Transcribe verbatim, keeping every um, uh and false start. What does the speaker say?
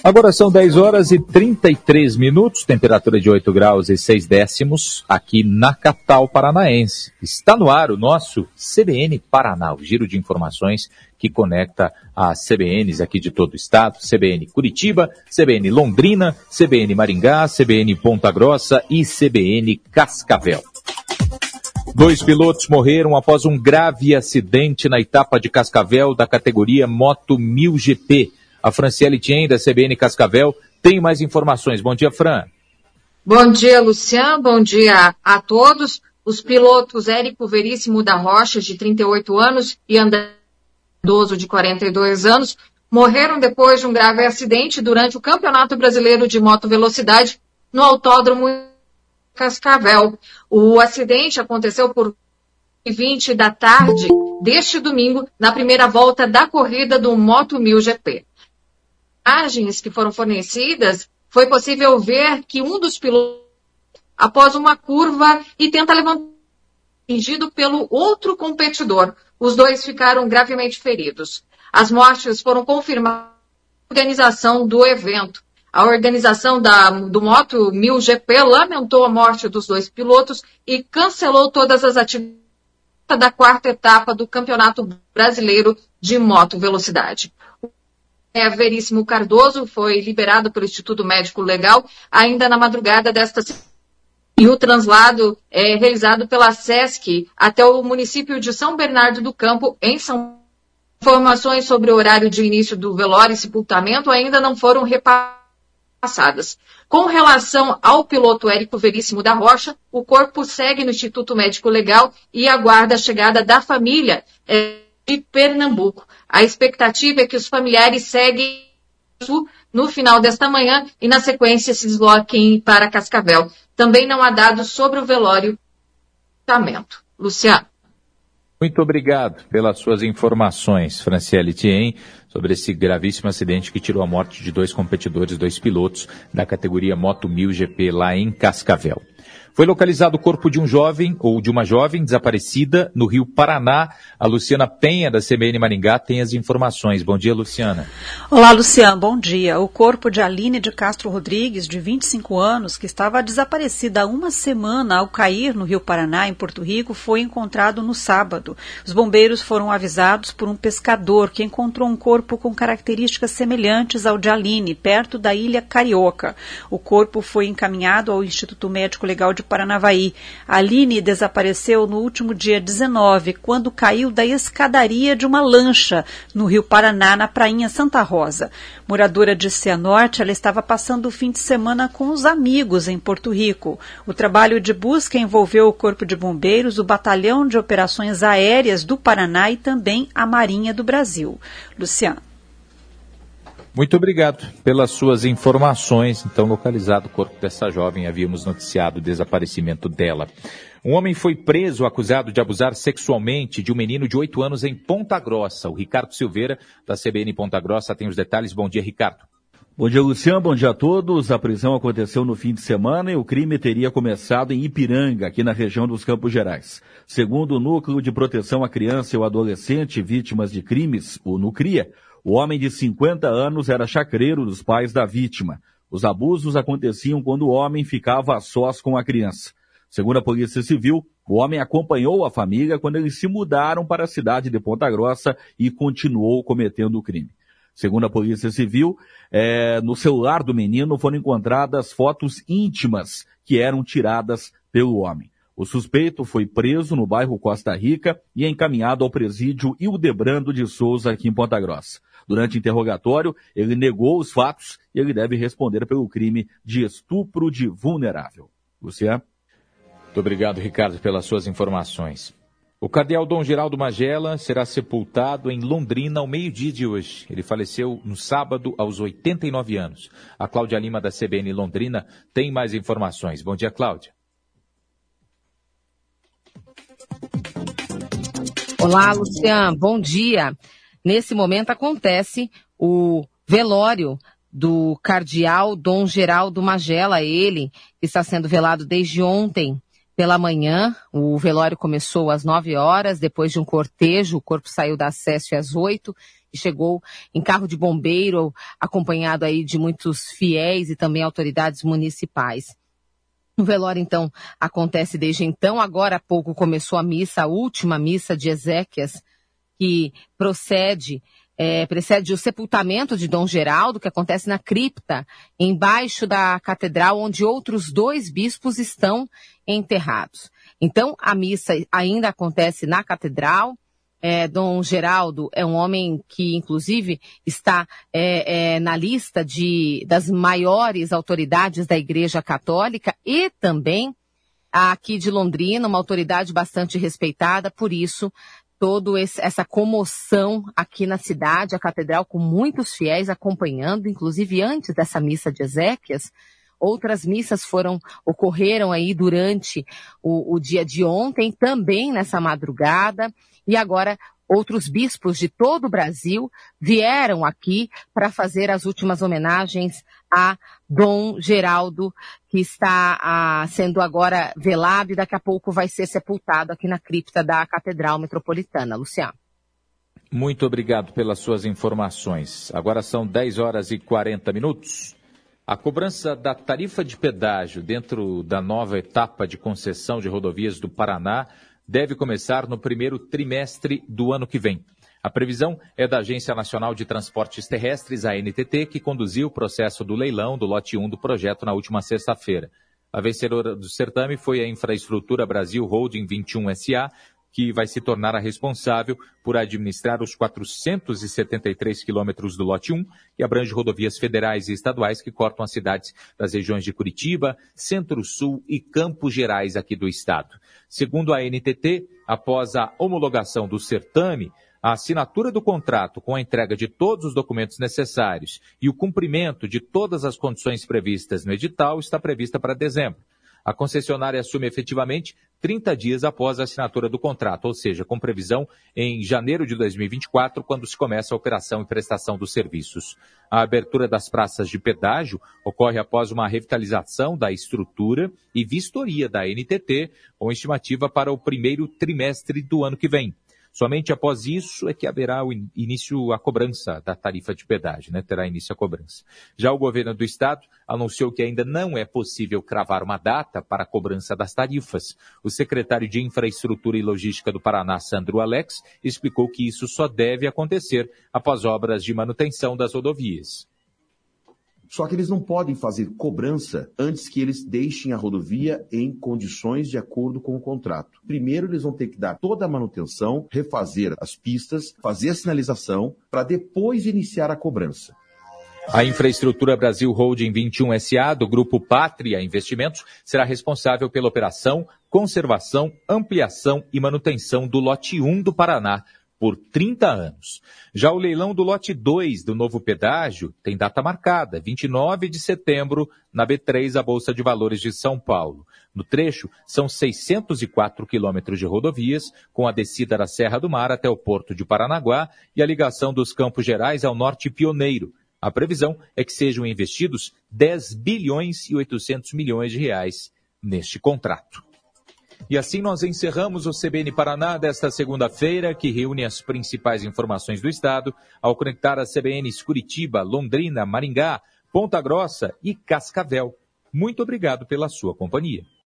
Agora são dez horas e trinta e três minutos, temperatura de oito graus e seis décimos aqui na capital paranaense. Está no ar o nosso C B N Paraná, o giro de informações que conecta as C B Ns aqui de todo o estado, C B N Curitiba, C B N Londrina, C B N Maringá, C B N Ponta Grossa e C B N Cascavel. Dois pilotos morreram após um grave acidente na etapa de Cascavel da categoria Moto mil G P. A Franciele Tien, da C B N Cascavel, tem mais informações. Bom dia, Fran. Bom dia, Luciano. Bom dia a todos. Os pilotos Érico Veríssimo da Rocha, de trinta e oito anos, e André Cardoso, de quarenta e dois anos, morreram depois de um grave acidente durante o Campeonato Brasileiro de Moto Velocidade no Autódromo Cascavel. O acidente aconteceu por vinte da tarde deste domingo, na primeira volta da corrida do Moto mil G P. Imagens que foram fornecidas, foi possível ver que um dos pilotos, após uma curva e tenta levantar, atingido pelo outro competidor. Os dois ficaram gravemente feridos. As mortes foram confirmadas pela organização do evento. A organização da, do Moto mil G P lamentou a morte dos dois pilotos e cancelou todas as atividades da quarta etapa do Campeonato Brasileiro de Moto Velocidade. É, Veríssimo Cardoso foi liberado pelo Instituto Médico Legal ainda na madrugada desta semana. E o translado é realizado pela SESC até o município de São Bernardo do Campo, em São Paulo. Informações sobre o horário de início do velório e sepultamento ainda não foram repassadas. Com relação ao piloto Érico Veríssimo da Rocha, o corpo segue no Instituto Médico Legal e aguarda a chegada da família é, de Pernambuco. A expectativa é que os familiares seguem no final desta manhã e, na sequência, se desloquem para Cascavel. Também não há dados sobre o velório e sepultamento. Luciano. Muito obrigado pelas suas informações, Franciele Tien, sobre esse gravíssimo acidente que tirou a morte de dois competidores, dois pilotos da categoria Moto mil G P lá em Cascavel. Foi localizado o corpo de um jovem ou de uma jovem desaparecida no Rio Paraná. A Luciana Penha, da C B N Maringá, tem as informações. Bom dia, Luciana. Olá, Luciano. Bom dia. O corpo de Aline de Castro Rodrigues, de vinte e cinco anos, que estava desaparecida há uma semana ao cair no Rio Paraná, em Porto Rico, foi encontrado no sábado. Os bombeiros foram avisados por um pescador que encontrou um corpo com características semelhantes ao de Aline, perto da Ilha Carioca. O corpo foi encaminhado ao Instituto Médico Legal de Paranavaí. A Aline desapareceu no último dia dezenove, quando caiu da escadaria de uma lancha no Rio Paraná, na prainha Santa Rosa. Moradora de Cianorte, ela estava passando o fim de semana com os amigos em Porto Rico. O trabalho de busca envolveu o Corpo de Bombeiros, o Batalhão de Operações Aéreas do Paraná e também a Marinha do Brasil. Luciano. Muito obrigado pelas suas informações. Então, localizado o corpo dessa jovem, havíamos noticiado o desaparecimento dela. Um homem foi preso acusado de abusar sexualmente de um menino de oito anos em Ponta Grossa. O Ricardo Silveira, da C B N Ponta Grossa, tem os detalhes. Bom dia, Ricardo. Bom dia, Luciano. Bom dia a todos. A prisão aconteceu no fim de semana e o crime teria começado em Ipiranga, aqui na região dos Campos Gerais. Segundo o Núcleo de Proteção à Criança e ao Adolescente Vítimas de Crimes, o NUCRIA, o homem de cinquenta anos era chacreiro dos pais da vítima. Os abusos aconteciam quando o homem ficava a sós com a criança. Segundo a Polícia Civil, o homem acompanhou a família quando eles se mudaram para a cidade de Ponta Grossa e continuou cometendo o crime. Segundo a Polícia Civil, é, no celular do menino foram encontradas fotos íntimas que eram tiradas pelo homem. O suspeito foi preso no bairro Costa Rica e encaminhado ao presídio Hildebrando de Souza, aqui em Ponta Grossa. Durante o interrogatório, ele negou os fatos e ele deve responder pelo crime de estupro de vulnerável. Luciano? Muito obrigado, Ricardo, pelas suas informações. O cardeal Dom Geraldo Magela será sepultado em Londrina ao meio-dia de hoje. Ele faleceu no sábado aos oitenta e nove anos. A Cláudia Lima, da C B N Londrina, tem mais informações. Bom dia, Cláudia. Olá, Luciano. Bom dia. Nesse momento acontece o velório do cardeal Dom Geraldo Magela, ele que está sendo velado desde ontem pela manhã. O velório começou às nove horas, depois de um cortejo, o corpo saiu da Sé às oito que chegou em carro de bombeiro, acompanhado aí de muitos fiéis e também autoridades municipais. O velório, então, acontece desde então. Agora há pouco começou a missa, a última missa de exéquias, que procede, é, precede o sepultamento de Dom Geraldo, que acontece na cripta, embaixo da catedral, onde outros dois bispos estão enterrados. Então, a missa ainda acontece na catedral. É, Dom Geraldo é um homem que, inclusive, está é, é, na lista de, das maiores autoridades da Igreja Católica e também aqui de Londrina, uma autoridade bastante respeitada. Por isso, toda essa comoção aqui na cidade, a catedral com muitos fiéis acompanhando, inclusive antes dessa missa de exéquias. Outras missas foram, ocorreram aí durante o, o dia de ontem, também nessa madrugada, e agora outros bispos de todo o Brasil vieram aqui para fazer as últimas homenagens a Dom Geraldo, que está ah, sendo agora velado e daqui a pouco vai ser sepultado aqui na cripta da Catedral Metropolitana. Luciano. Muito obrigado pelas suas informações. Agora são dez horas e quarenta minutos. A cobrança da tarifa de pedágio dentro da nova etapa de concessão de rodovias do Paraná deve começar no primeiro trimestre do ano que vem. A previsão é da Agência Nacional de Transportes Terrestres, a N T T, que conduziu o processo do leilão do lote um do projeto na última sexta-feira. A vencedora do certame foi a Infraestrutura Brasil Holding vinte e um S A, que vai se tornar a responsável por administrar os quatrocentos e setenta e três quilômetros do lote um, que abrange rodovias federais e estaduais que cortam as cidades das regiões de Curitiba, Centro-Sul e Campos Gerais aqui do estado. Segundo a N T T, após a homologação do certame, a assinatura do contrato com a entrega de todos os documentos necessários e o cumprimento de todas as condições previstas no edital está prevista para dezembro. A concessionária assume efetivamente trinta dias após a assinatura do contrato, ou seja, com previsão em janeiro de dois mil e vinte e quatro, quando se começa a operação e prestação dos serviços. A abertura das praças de pedágio ocorre após uma revitalização da estrutura e vistoria da N T T, com estimativa para o primeiro trimestre do ano que vem. Somente após isso é que haverá o início a cobrança da tarifa de pedágio, né? Terá início a cobrança. Já o governo do estado anunciou que ainda não é possível cravar uma data para a cobrança das tarifas. O secretário de Infraestrutura e Logística do Paraná, Sandro Alex, explicou que isso só deve acontecer após obras de manutenção das rodovias. Só que eles não podem fazer cobrança antes que eles deixem a rodovia em condições de acordo com o contrato. Primeiro, eles vão ter que dar toda a manutenção, refazer as pistas, fazer a sinalização, para depois iniciar a cobrança. A Infraestrutura Brasil Holding vinte e um S A, do Grupo Pátria Investimentos, será responsável pela operação, conservação, ampliação e manutenção do lote um do Paraná, por trinta anos. Já o leilão do lote dois do novo pedágio tem data marcada, vinte e nove de setembro, na B três, a Bolsa de Valores de São Paulo. No trecho, são seiscentos e quatro quilômetros de rodovias, com a descida da Serra do Mar até o Porto de Paranaguá e a ligação dos Campos Gerais ao Norte Pioneiro. A previsão é que sejam investidos dez bilhões e oitocentos milhões de reais neste contrato. E assim nós encerramos o C B N Paraná desta segunda-feira, que reúne as principais informações do estado, ao conectar as C B Ns Curitiba, Londrina, Maringá, Ponta Grossa e Cascavel. Muito obrigado pela sua companhia.